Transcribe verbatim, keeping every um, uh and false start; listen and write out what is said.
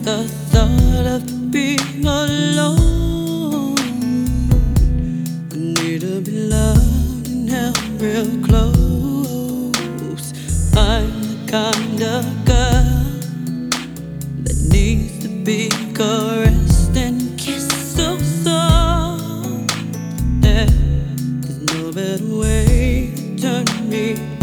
The thought of being alone, I need to be loved and held real close. I'm the kind of girl that needs to be caressed and kissed so soft. Yeah, there's no better way to turn me